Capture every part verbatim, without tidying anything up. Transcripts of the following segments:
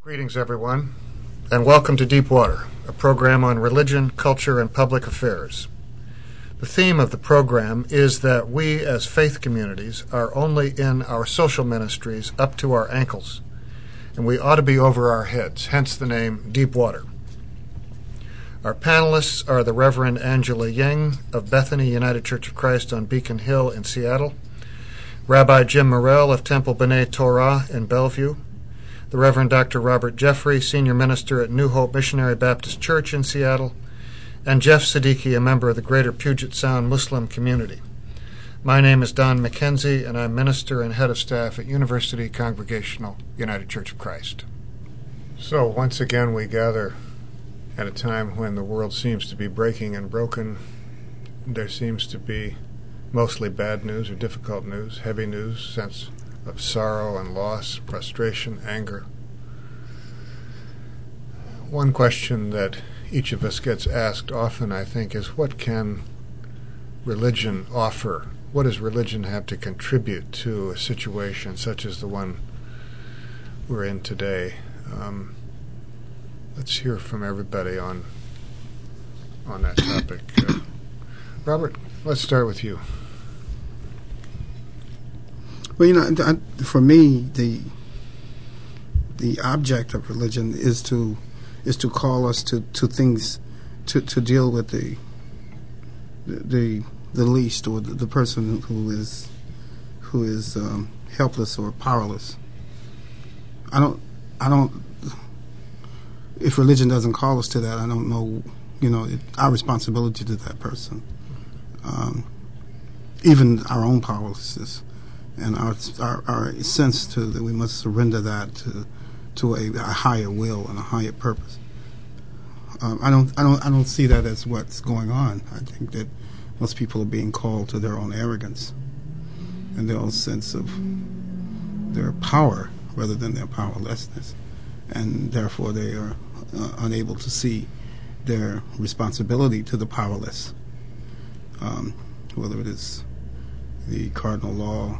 Greetings, everyone, and welcome to Deep Water, a program on religion, culture, and public affairs. The theme of the program is that we, as faith communities, are only in our social ministries up to our ankles, and we ought to be over our heads, hence the name Deep Water. Our panelists are the Reverend Angela Yang of Bethany United Church of Christ on Beacon Hill in Seattle, Rabbi Jim Morrell of Temple B'nai Torah in Bellevue, the Reverend Doctor Robert Jeffrey, Senior Minister at New Hope Missionary Baptist Church in Seattle, and Jeff Siddiqui, a member of the Greater Puget Sound Muslim community. My name is Don McKenzie, and I'm Minister and Head of Staff at University Congregational United Church of Christ. So once again we gather at a time when the world seems to be breaking and broken. There seems to be mostly bad news or difficult news, heavy news, sense of sorrow and loss, frustration, anger. One question that each of us gets asked often, I think, is what can religion offer? What does religion have to contribute to a situation such as the one we're in today? Um, let's hear from everybody on on that topic. Uh, Robert, let's start with you. Well, you know, for me, the the object of religion is to is to call us to, to things, to, to deal with the the the least, or the, the person who is who is um, helpless or powerless. I don't I don't. If religion doesn't call us to that, I don't know. You know, it, our responsibility to that person, um, even our own powerlessness. And our, our our sense to that we must surrender that to to a, a higher will and a higher purpose. Um, I don't I don't I don't see that as what's going on. I think that most people are being called to their own arrogance and their own sense of their power rather than their powerlessness, and therefore they are uh, unable to see their responsibility to the powerless, um, whether it is the cardinal law,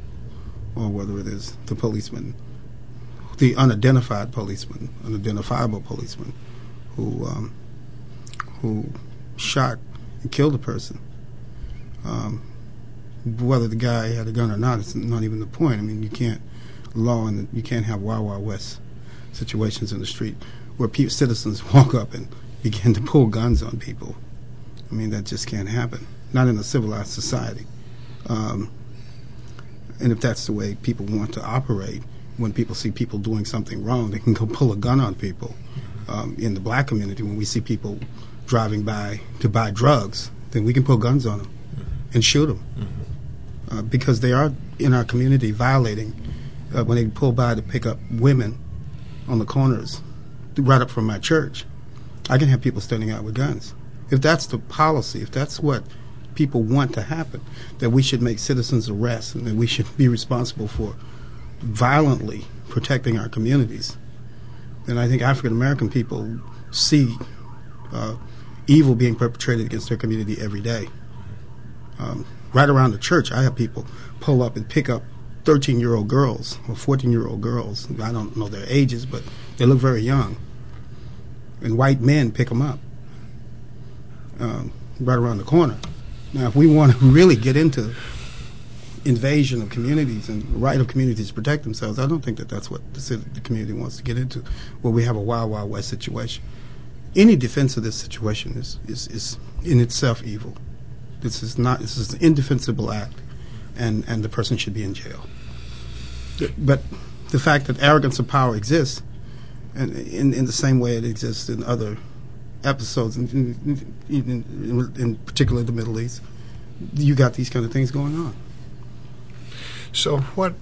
or whether it is the policeman, the unidentified policeman, unidentifiable policeman, who um, who shot and killed a person. Um, whether the guy had a gun or not, it's not even the point. I mean, you can't law and you can't have Wild Wild West situations in the street where pe- citizens walk up and begin to pull guns on people. I mean, that just can't happen. Not in a civilized society. Um, And if that's the way people want to operate, when people see people doing something wrong, they can go pull a gun on people. Um, in the black community, when we see people driving by to buy drugs, then we can pull guns on them mm-hmm. and shoot them. Mm-hmm. Uh, because they are, in our community, violating, uh, when they pull by to pick up women on the corners, right up from my church, I can have people standing out with guns. If that's the policy, if that's what people want to happen, that we should make citizens arrests and that we should be responsible for violently protecting our communities, then I think African American people see uh, evil being perpetrated against their community every day. Um, right around the church, I have people pull up and pick up thirteen-year-old girls or fourteen-year-old girls. I don't know their ages, but they look very young. And white men pick them up um, right around the corner. Now, if we want to really get into invasion of communities and the right of communities to protect themselves, I don't think that that's what the, the community wants to get into, where we have a Wild Wild West situation. Any defense of this situation is, is, is in itself evil. This is not. This is an indefensible act, and, and the person should be in jail. But the fact that arrogance of power exists, and in, in the same way it exists in other episodes, in, in, in, in particular the Middle East, you got these kind of things going on. So what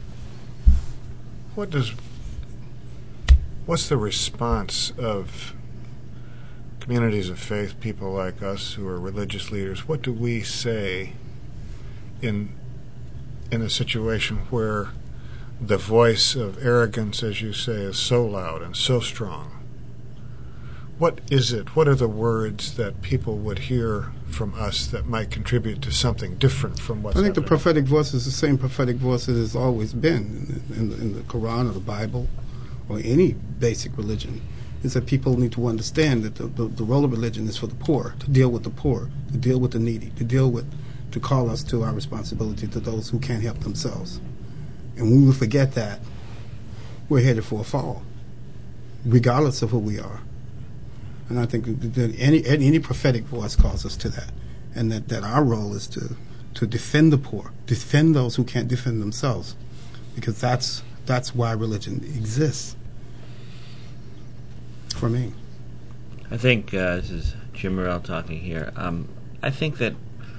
what does what's the response of communities of faith, people like us who are religious leaders? What do we say in in a situation where the voice of arrogance, as you say, is so loud and so strong? What is it? What are the words that people would hear from us that might contribute to something different from what's I think happening? The prophetic voice is the same prophetic voice it has always been in, in, in the Quran or the Bible or any basic religion, is that people need to understand that the, the, the role of religion is for the poor, to deal with the poor, to deal with the needy, to deal with, to call us to our responsibility to those who can't help themselves. And when we forget that, we're headed for a fall, regardless of who we are. And I think that any any prophetic voice calls us to that, and that, that our role is to to defend the poor, defend those who can't defend themselves, because that's that's why religion exists. For me, I think uh, this is Jim Morrell talking here. Um, I think that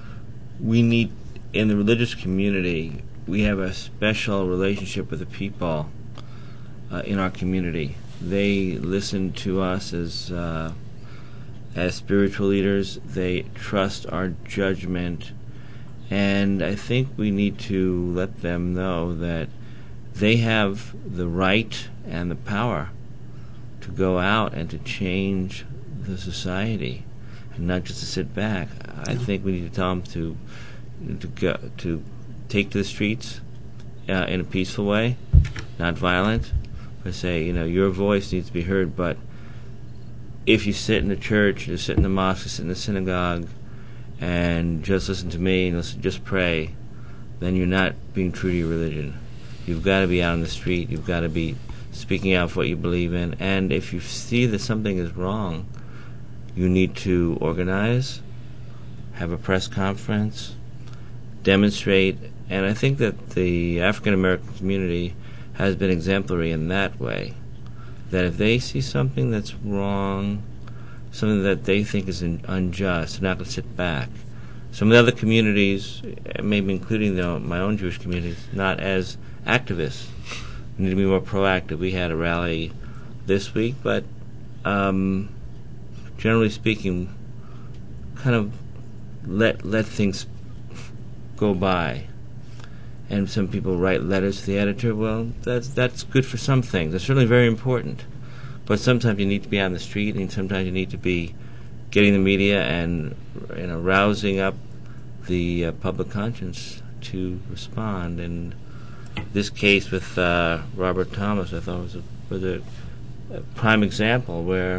we need, in the religious community, we have a special relationship with the people uh, in our community. They listen to us as uh, as spiritual leaders. They trust our judgment, and I think we need to let them know that they have the right and the power to go out and to change the society, and not just to sit back. I think we need to tell them to to go, to take to the streets uh, in a peaceful way, not violent. But say, you know, your voice needs to be heard. But if you sit in the church, you sit in the mosque, you sit in the synagogue, and just listen to me and listen, just pray, then you're not being true to your religion. You've got to be out on the street. You've got to be speaking out for what you believe in. And if you see that something is wrong, you need to organize, have a press conference, demonstrate. And I think that the African American community has been exemplary in that way, that if they see something that's wrong, something that they think is in, unjust, they're not going to sit back. Some of the other communities, maybe including the, my own Jewish community, not as activists. We need to be more proactive. We had a rally this week, but um, generally speaking, kind of let let things go by. And some people write letters to the editor. Well, that's that's good for some things. That's certainly very important. But sometimes you need to be on the street, and sometimes you need to be getting the media and, you know, rousing up the uh, public conscience to respond. And this case with uh, Robert Thomas, I thought was a, was a, a prime example where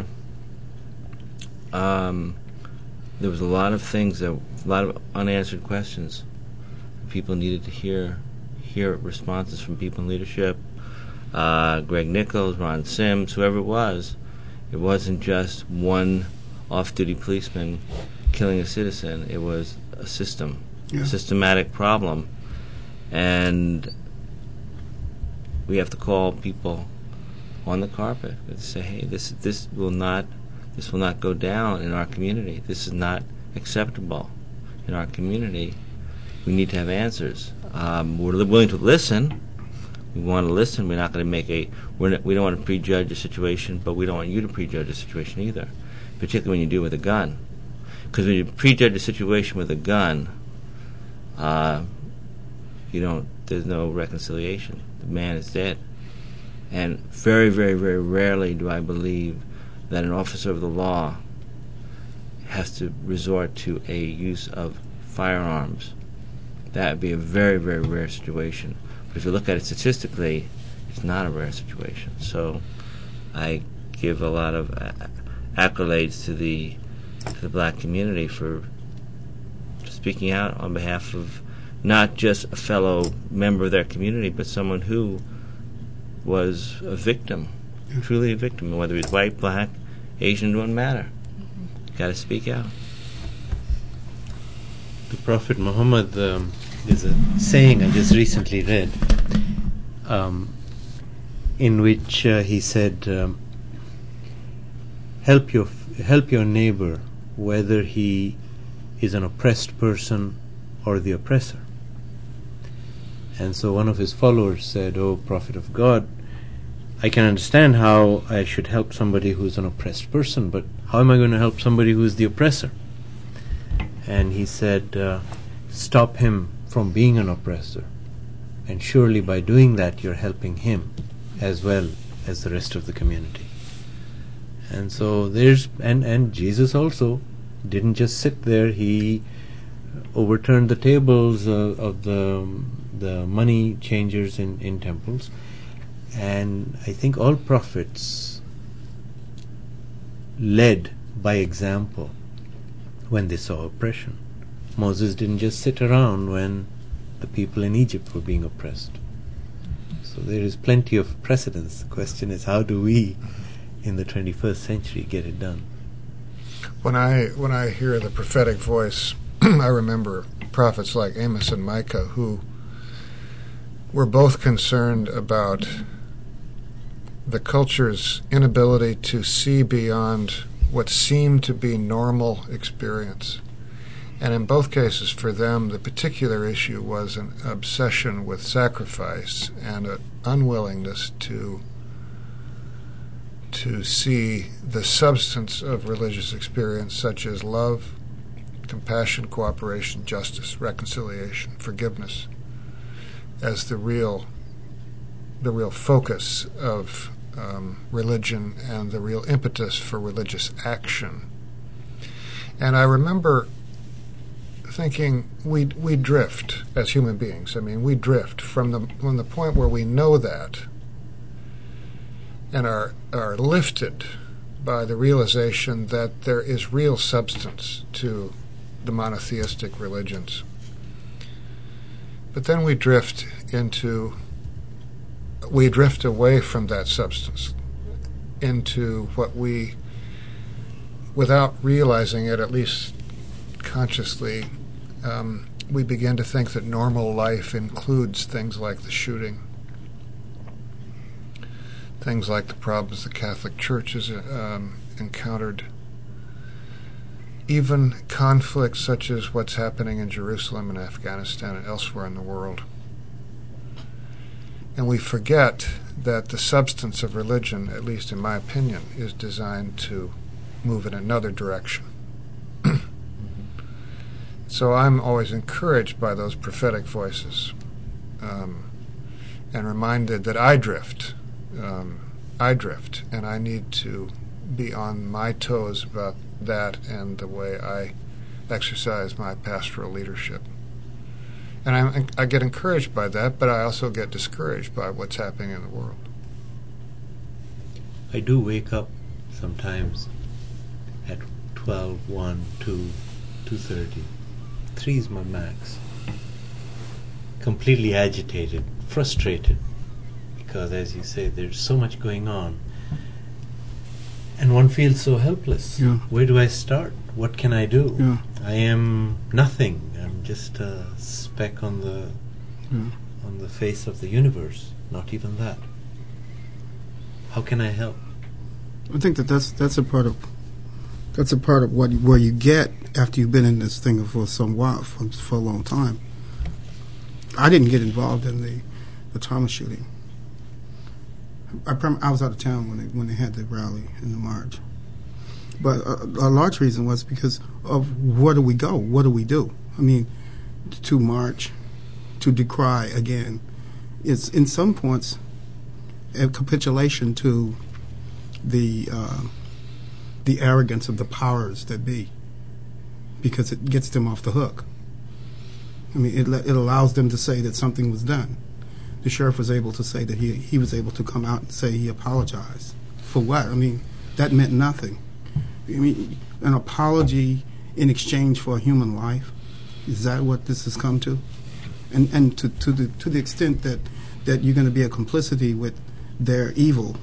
um, there was a lot of things, that, a lot of unanswered questions. People needed to hear hear responses from people in leadership. Uh, Greg Nichols, Ron Sims, whoever it was. It wasn't just one off-duty policeman killing a citizen. It was a system, yeah. a systematic problem. And we have to call people on the carpet and say, hey, this this will not this will not go down in our community. This is not acceptable in our community. We need to have answers. Um, we're li- willing to listen. We want to listen. We're not going to make a. We're not, we don't want to prejudge a situation, but we don't want you to prejudge a situation either, particularly when you do it with a gun. Because when you prejudge a situation with a gun, uh, you don't. There's no reconciliation. The man is dead. And very, very, very rarely do I believe that an officer of the law has to resort to a use of firearms. That would be a very, very rare situation. But if you look at it statistically, it's not a rare situation. So I give a lot of uh, accolades to the to the black community for speaking out on behalf of not just a fellow member of their community, but someone who was a victim, truly a victim. Whether he's white, black, Asian, it doesn't matter. Mm-hmm. Got to speak out. The Prophet Muhammad, um, there's a saying I just recently read, um, in which uh, he said, um, "Help your help your neighbor, whether he is an oppressed person or the oppressor." And so one of his followers said, "Oh, Prophet of God, I can understand how I should help somebody who's an oppressed person, but how am I going to help somebody who's the oppressor?" And he said, uh, stop him from being an oppressor. And surely by doing that, you're helping him as well as the rest of the community. And so there's, and, and Jesus also didn't just sit there. He overturned the tables uh, of the the money changers in, in temples. And I think all prophets led by example when they saw oppression. Moses didn't just sit around when the people in Egypt were being oppressed. So there is plenty of precedence. The question is, how do we in the twenty-first century get it done? When I when I hear the prophetic voice, I remember prophets like Amos and Micah, who were both concerned about the culture's inability to see beyond what seemed to be normal experience. And in both cases, for them, the particular issue was an obsession with sacrifice and an unwillingness to to see the substance of religious experience, such as love, compassion, cooperation, justice, reconciliation, forgiveness, as the real the real focus of um, religion and the real impetus for religious action. And I remember thinking we we drift as human beings. I mean, we drift from the from the point where we know that and are are lifted by the realization that there is real substance to the monotheistic religions. But then we drift into we drift away from that substance into what we, without realizing it, at least consciously, um, we begin to think that normal life includes things like the shooting, things like the problems the Catholic Church has um, encountered, even conflicts such as what's happening in Jerusalem and Afghanistan and elsewhere in the world. And we forget that the substance of religion, at least in my opinion, is designed to move in another direction. So I'm always encouraged by those prophetic voices, um, and reminded that I drift. Um, I drift, and I need to be on my toes about that and the way I exercise my pastoral leadership. And I, I get encouraged by that, but I also get discouraged by what's happening in the world. I do wake up sometimes at twelve, one, two, two thirty. three is my max. Completely agitated, frustrated, because, as you say, there's so much going on. And one feels so helpless. Yeah. Where do I start? What can I do? Yeah. I am nothing. I'm just a speck on the Yeah. on the face of the universe. Not even that. How can I help? I think that that's that's a part of that's a part of what you, where you get after you've been in this thing for some while, for, for a long time. I didn't get involved in the, the Thomas shooting. I, prim- I was out of town when they when they had the rally and the march. But a, a large reason was because of where do we go? What do we do? I mean, to march, to decry again, is in some points a capitulation to the uh, the arrogance of the powers that be, because it gets them off the hook. I mean, it it allows them to say that something was done. The sheriff was able to say that he he was able to come out and say he apologized. For what? I mean, that meant nothing. I mean, an apology in exchange for a human life, is that what this has come to? And and to to the to the extent that that you're going to be a complicity with their evil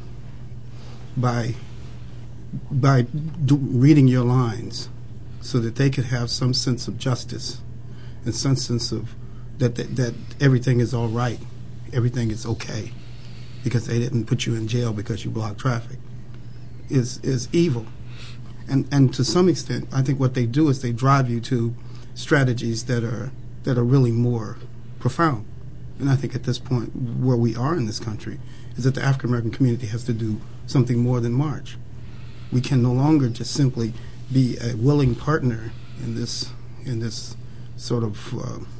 by by do, reading your lines, so that they could have some sense of justice and some sense of that that, that everything is all right, everything is okay, because they didn't put you in jail because you blocked traffic, is is evil. And and to some extent, I think what they do is they drive you to strategies that are that are really more profound. And I think at this point, where we are in this country, is that the African American community has to do something more than march. We can no longer just simply be a willing partner in this in this sort of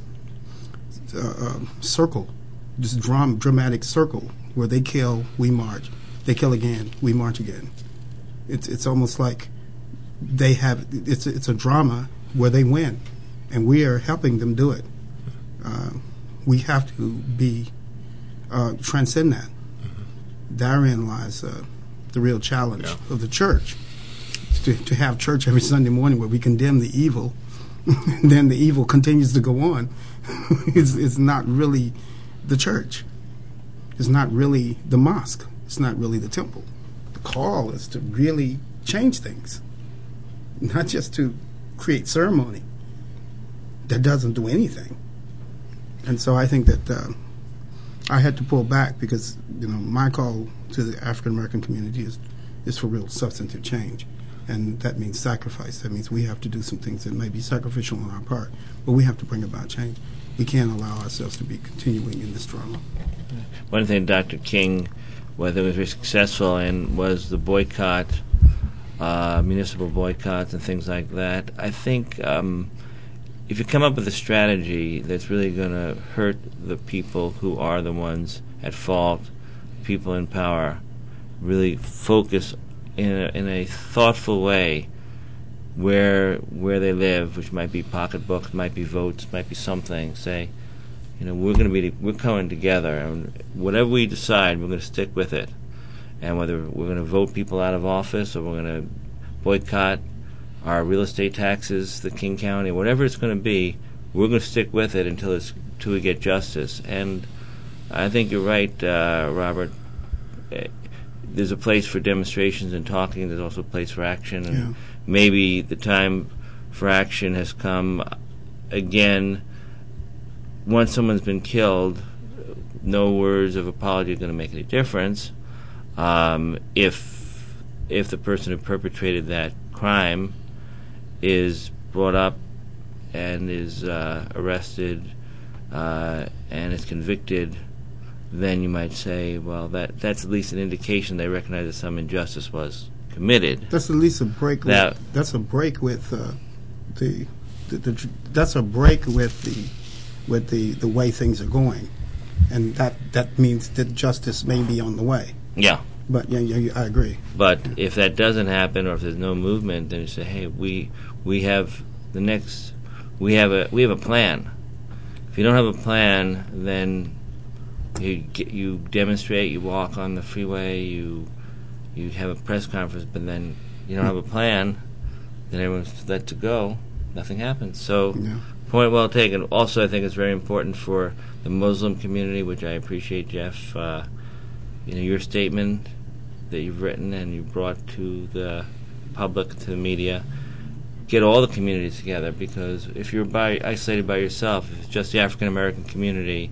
uh, uh, uh, circle, this dram- dramatic circle where they kill, we march, they kill again, we march again. It's it's almost like they have it's it's a drama where they win, and we are helping them do it. Uh, we have to be uh, transcend that therein lies uh, the real challenge Yeah. of the church. To, to have church every Sunday morning where we condemn the evil, and then the evil continues to go on, it's, it's not really the church. It's not really the mosque. It's not really the temple. The call is to really change things, not just to create ceremony that doesn't do anything. And so I think that uh, I had to pull back because, you know, my call to the African American community is, is for real substantive change. And that means sacrifice. That means we have to do some things that may be sacrificial on our part, but we have to bring about change. We can't allow ourselves to be continuing in this drama. One thing Doctor King, whether it was very successful in, was the boycott, uh, municipal boycotts and things like that. I think um, if you come up with a strategy that's really going to hurt the people who are the ones at fault, people in power, really focus in a, in a thoughtful way where where they live, which might be pocketbooks, might be votes, might be something. Say, you know, we're going to be we're coming together, and whatever we decide, we're going to stick with it. And whether we're going to vote people out of office or we're going to boycott our real estate taxes, the King County, whatever it's going to be, we're going to stick with it until it's until we get justice. And I think you're right, uh, Robert. There's a place for demonstrations and talking. There's also a place for action. And Yeah. maybe the time for action has come again. Once someone's been killed, no words of apology are going to make any difference. Um, if if the person who perpetrated that crime is brought up and is uh, arrested uh, and is convicted, then you might say, well, that that's at least an indication they recognize that some injustice was committed. That's at least a break. Now- with, that's a break with uh, the, the, the tr- that's a break with the with the, the way things are going, and that that means that justice may be on the way. Yeah. But yeah, yeah, yeah I agree. But if that doesn't happen, or if there's no movement, then you say, "Hey, we we have the next, we have a we have a plan." If you don't have a plan, then you get, you demonstrate, you walk on the freeway, you you have a press conference, but then you don't have a plan. Then everyone's let to go. Nothing happens. So, Yeah. point well taken. Also, I think it's very important for the Muslim community, which I appreciate, Jeff. Uh, you know, your statement that you've written and you brought to the public, to the media, get all the communities together, because if you're by, isolated by yourself, if it's just the African American community,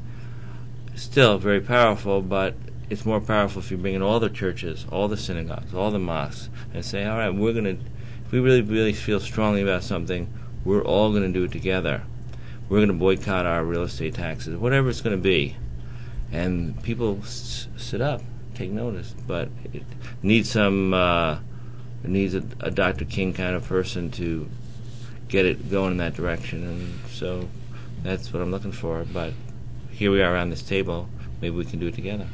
still very powerful, but it's more powerful if you bring in all the churches, all the synagogues, all the mosques, and say, all right, we're going to, if we really, really feel strongly about something, we're all going to do it together. We're going to boycott our real estate taxes, whatever it's going to be. And people s- sit up, take notice, but it needs some, uh, it needs a, a Doctor King kind of person to get it going in that direction, and so that's what I'm looking for. But here we are around this table, maybe we can do it together.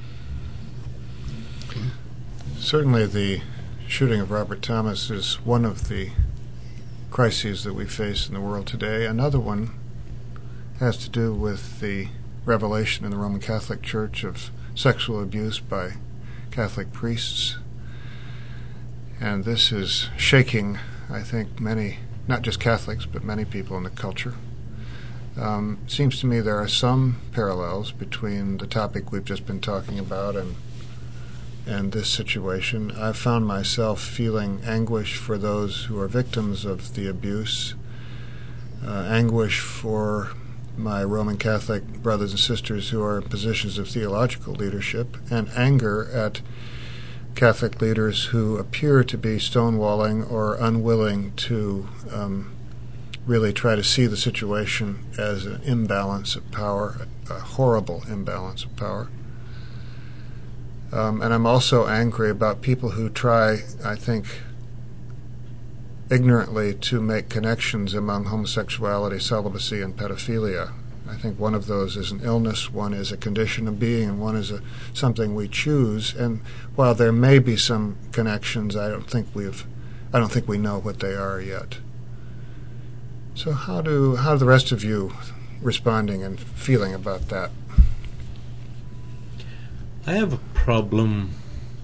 Certainly the shooting of Robert Thomas is one of the crises that we face in the world today. Another one has to do with the revelation in the Roman Catholic Church of sexual abuse by Catholic priests. And this is shaking, I think, many, not just Catholics, but many people in the culture. Um, seems to me there are some parallels between the topic we've just been talking about and and this situation. I've found myself feeling anguish for those who are victims of the abuse, uh, anguish for my Roman Catholic brothers and sisters who are in positions of theological leadership, and anger at Catholic leaders who appear to be stonewalling or unwilling to um, really try to see the situation as an imbalance of power, a, a horrible imbalance of power. Um, and I'm also angry about people who try, I think, ignorantly to make connections among homosexuality, celibacy, and pedophilia. I think one of those is an illness, one is a condition of being, and one is a, something we choose. And while there may be some connections, I don't think we've, I don't think we know what they are yet. So how do how are the rest of you responding and feeling about that? I have a problem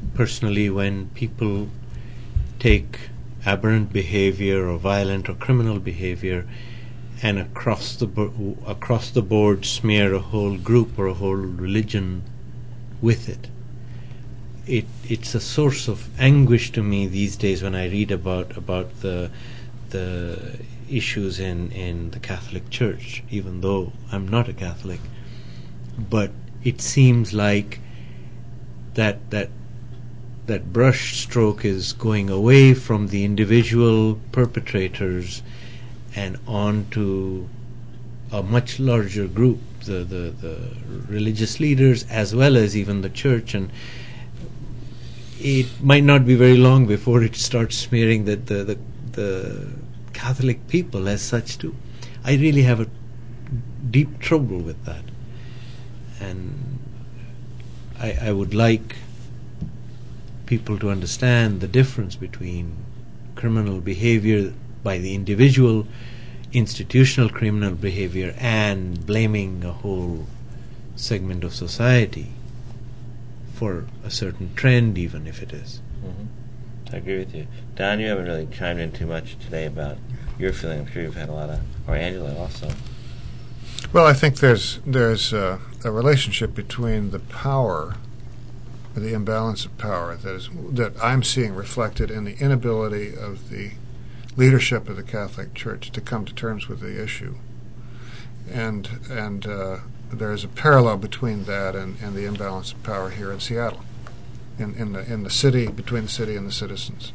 personally, when people take aberrant behavior or violent or criminal behavior and across the bo- across the board smear a whole group or a whole religion with it. It it's a source of anguish to me these days when I read about about the the issues in, in the Catholic Church, even though I'm not a Catholic. But it seems like that that that brush stroke is going away from the individual perpetrators and on to a much larger group, the, the, the religious leaders as well as even the church. And it might not be very long before it starts smearing the, the, the, the Catholic people as such too. I really have a deep trouble with that. And I, I would like people to understand the difference between criminal behavior by the individual, institutional criminal behavior, and blaming a whole segment of society for a certain trend, even if it is. Mm-hmm. I agree with you. Don, you haven't really chimed in too much today about your feeling. I'm sure you've had a lot of, or Angela also. Well, I think there's there's uh, a relationship between the power, the imbalance of power that is that I'm seeing reflected in the inability of the leadership of the Catholic Church to come to terms with the issue, and and uh, there's a parallel between that and, and the imbalance of power here in Seattle, in in the in the city, between the city and the citizens.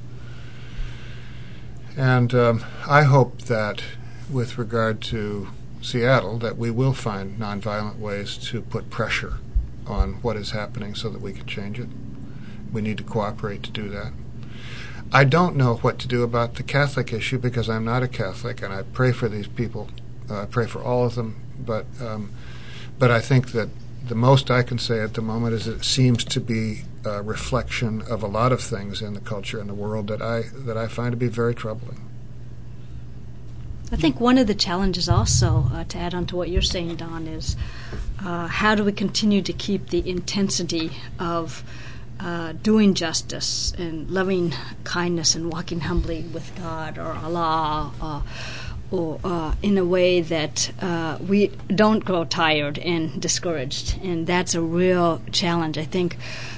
And um, I hope that with regard to Seattle, that we will find nonviolent ways to put pressure on what is happening so that we can change it. We need to cooperate to do that. I don't know what to do about the Catholic issue because I'm not a Catholic, and I pray for these people. Uh, I pray for all of them, but um, but I think that the most I can say at the moment is it seems to be a reflection of a lot of things in the culture and the world that I that I find to be very troubling. I think one of the challenges also, uh, to add on to what you're saying, Don, is uh, how do we continue to keep the intensity of uh, doing justice and loving kindness and walking humbly with God or Allah, uh, or uh, in a way that uh, we don't grow tired and discouraged. And that's a real challenge, I think.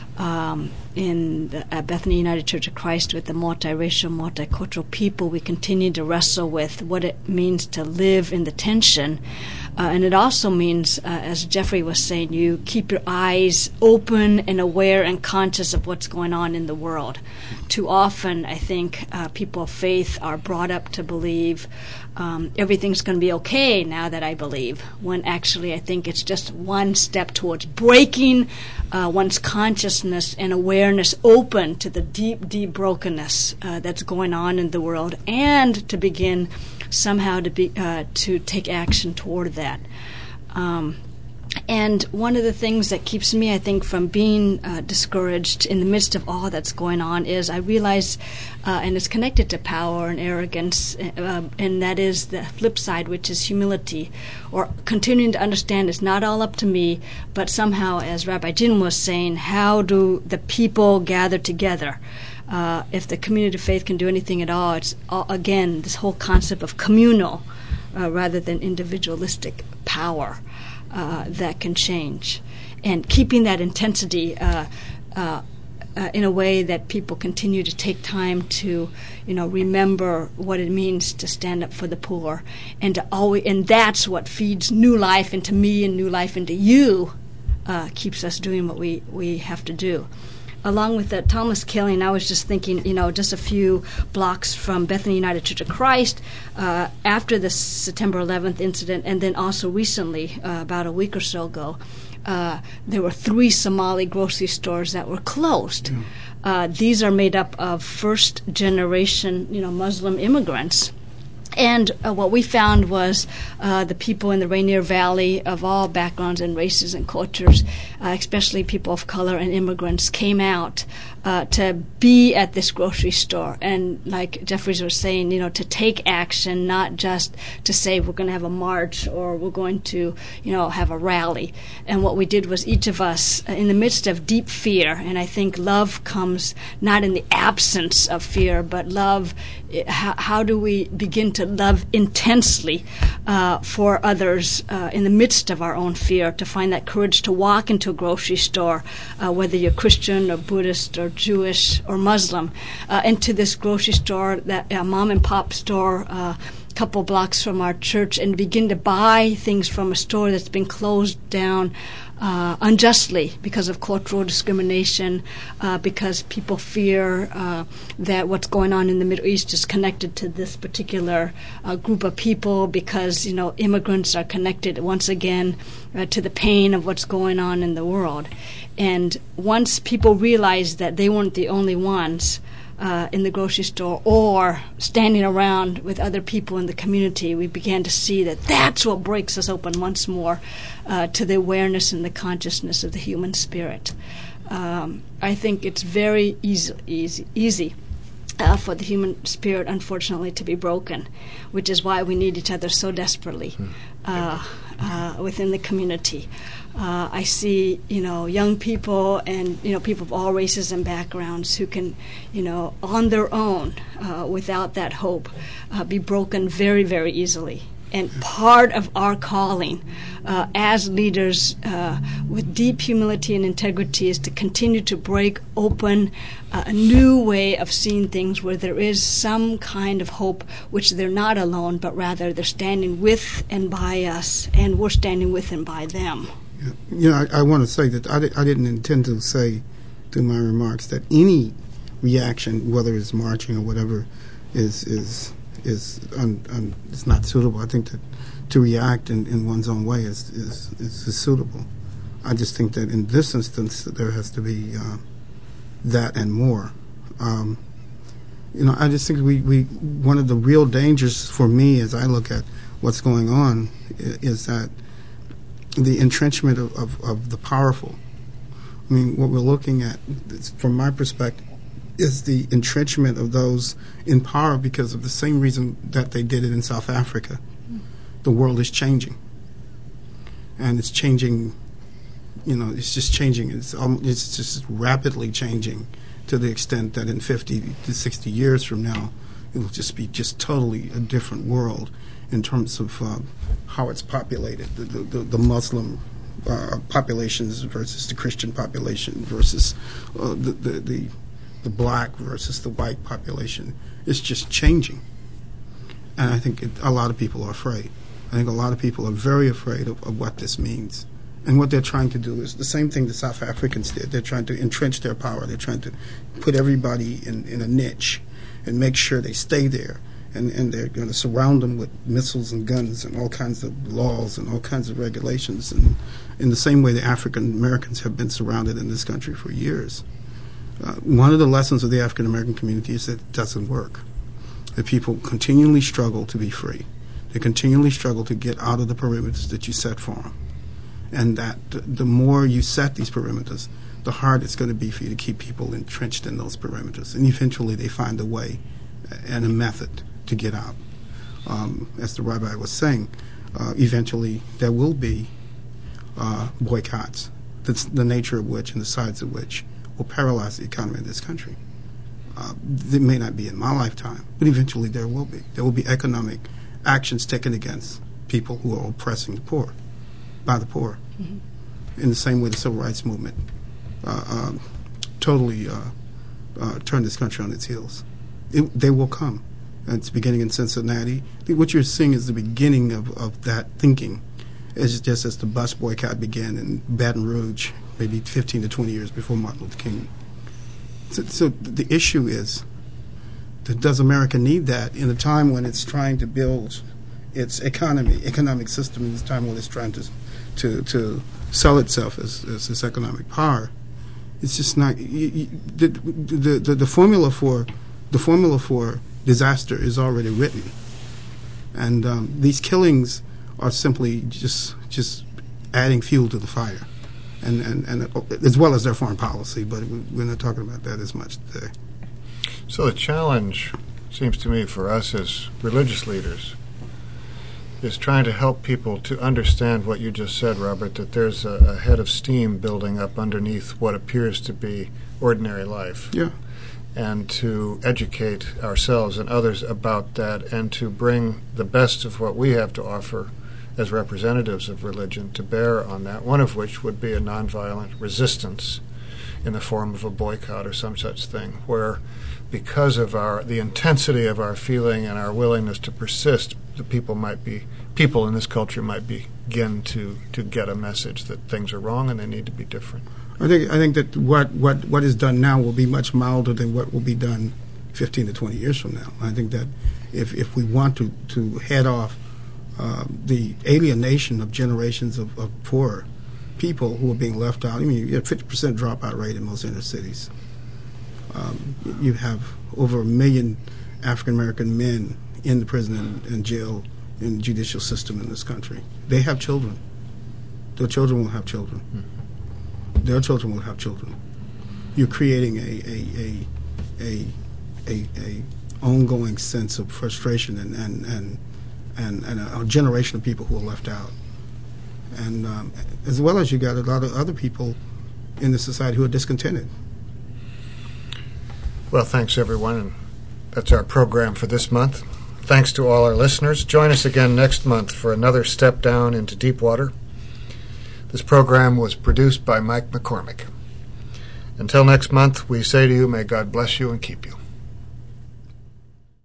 Um, in the, uh, Bethany United Church of Christ, with the multiracial, multicultural people, we continue to wrestle with what it means to live in the tension. Uh, and it also means, uh, as Jeffrey was saying, you keep your eyes open and aware and conscious of what's going on in the world. Too often, I think, uh, people of faith are brought up to believe um, everything's going to be okay now that I believe, when actually I think it's just one step towards breaking uh, one's consciousness and awareness open to the deep, deep brokenness uh, that's going on in the world, and to begin somehow to be uh, to take action toward that. Um, and one of the things that keeps me, I think, from being uh, discouraged in the midst of all that's going on is I realize, uh, and it's connected to power and arrogance, uh, and that is the flip side, which is humility, or continuing to understand it's not all up to me, but somehow, as Rabbi Jin was saying, how do the people gather together? Uh, if the community of faith can do anything at all, it's all, again, this whole concept of communal uh, rather than individualistic power uh, that can change. And keeping that intensity uh, uh, uh, in a way that people continue to take time to, you know, remember what it means to stand up for the poor, and to always, and that's what feeds new life into me and new life into you, uh, keeps us doing what we, we have to do. Along with that, Thomas Killing, I was just thinking, you know, just a few blocks from Bethany United Church of Christ, uh, after the September eleventh incident, and then also recently, uh, about a week or so ago, uh, there were three Somali grocery stores that were closed. Mm. Uh, these are made up of first-generation, you know, Muslim immigrants. And uh, what we found was uh, the people in the Rainier Valley of all backgrounds and races and cultures, uh, especially people of color and immigrants, came out uh, to be at this grocery store. And like Jeffries was saying, you know, to take action, not just to say we're going to have a march or we're going to, you know, have a rally. And what we did was each of us, uh, in the midst of deep fear, and I think love comes not in the absence of fear, but love, how, how do we begin to love intensely uh, for others uh, in the midst of our own fear, to find that courage to walk into a grocery store, uh, whether you're Christian or Buddhist or Jewish or Muslim, uh, into this grocery store, that uh, mom and pop store, uh, couple blocks from our church, and begin to buy things from a store that's been closed down uh, unjustly because of cultural discrimination, uh, because people fear uh, that what's going on in the Middle East is connected to this particular uh, group of people, because, you know, immigrants are connected once again uh, to the pain of what's going on in the world. And once people realized that they weren't the only ones Uh, in the grocery store or standing around with other people in the community, we began to see that that's what breaks us open once more uh, to the awareness and the consciousness of the human spirit. Um, I think it's very easy, easy, easy uh, for the human spirit, unfortunately, to be broken, which is why we need each other so desperately uh, uh, within the community. Uh, I see, you know, young people and, you know, people of all races and backgrounds who can, you know, on their own, uh, without that hope, uh, be broken very, very easily. And part of our calling uh, as leaders uh, with deep humility and integrity is to continue to break open uh, a new way of seeing things where there is some kind of hope, which they're not alone, but rather they're standing with and by us, and we're standing with and by them. You know, I, I want to say that I, di- I didn't intend to say through my remarks that any reaction, whether it's marching or whatever, is is is un, un, is not suitable. I think that to react in, in one's own way is, is is is suitable. I just think that in this instance there has to be uh, that and more. Um, you know, I just think we, we one of the real dangers for me as I look at what's going on is, is that the entrenchment of, of, of the powerful. I mean, what we're looking at, from my perspective, is the entrenchment of those in power because of the same reason that they did it in South Africa. The world is changing. And it's changing, you know, it's just changing. It's, um, it's just rapidly changing to the extent that in fifty to sixty years from now, it will just be just totally a different world in terms of uh, how it's populated, the, the, the Muslim uh, populations versus the Christian population versus uh, the, the, the, the black versus the white population. It's just changing. And I think it, a lot of people are afraid. I think a lot of people are very afraid of, of what this means. And what they're trying to do is the same thing the South Africans did. They're trying to entrench their power. They're trying to put everybody in, in a niche and make sure they stay there. And, and they're going to surround them with missiles and guns and all kinds of laws and all kinds of regulations. And in the same way the African Americans have been surrounded in this country for years. Uh, one of the lessons of the African American community is that it doesn't work. That people continually struggle to be free. They continually struggle to get out of the perimeters that you set for them. And that the more you set these perimeters, the harder it's going to be for you to keep people entrenched in those perimeters. And eventually they find a way and a method to get out. Um, as the rabbi was saying, uh, eventually there will be uh, boycotts, that's the nature of which and the sides of which will paralyze the economy of this country. Uh, it may not be in my lifetime, but eventually there will be. There will be economic actions taken against people who are oppressing the poor, by the poor, mm-hmm. in the same way the civil rights movement uh, uh, totally uh, uh, turned this country on its heels. It, they will come. It's beginning in Cincinnati. What you're seeing is the beginning of, of that thinking. It's just as the bus boycott began in Baton Rouge, maybe fifteen to twenty years before Martin Luther King. So, so the issue is, does America need that in a time when it's trying to build its economy, economic system, in this time when it's trying to to, to sell itself as, as this economic power? It's just not. You, you, the, the, the, the formula for the formula for disaster is already written, and um, these killings are simply just just adding fuel to the fire. and, and, and as well as their foreign policy, but we're not talking about that as much today. So the challenge, seems to me, for us as religious leaders is trying to help people to understand what you just said, Robert, that there's a, a head of steam building up underneath what appears to be ordinary life. Yeah. And to educate ourselves and others about that, and to bring the best of what we have to offer as representatives of religion to bear on that, one of which would be a nonviolent resistance in the form of a boycott or some such thing, where because of our the intensity of our feeling and our willingness to persist, the people might be people in this culture might begin to, to get a message that things are wrong and they need to be different. I think I think that what, what, what is done now will be much milder than what will be done fifteen to twenty years from now. I think that if if we want to, to head off uh, the alienation of generations of, of poor people who are being left out, I mean, you have fifty percent dropout rate in most inner cities. Um, you have over a million African American men in the prison and, and jail and judicial system in this country. They have children. Their children will have children. Mm-hmm. Their children will have children. You're creating a a a a a, a ongoing sense of frustration and and and, and, and a, a generation of people who are left out. And um, as well as you got a lot of other people in the society who are discontented. Well, thanks, everyone, and that's our program for this month. Thanks to all our listeners. Join us again next month for another step down into deep water. This program was produced by Mike McCormick. Until next month, we say to you, may God bless you and keep you.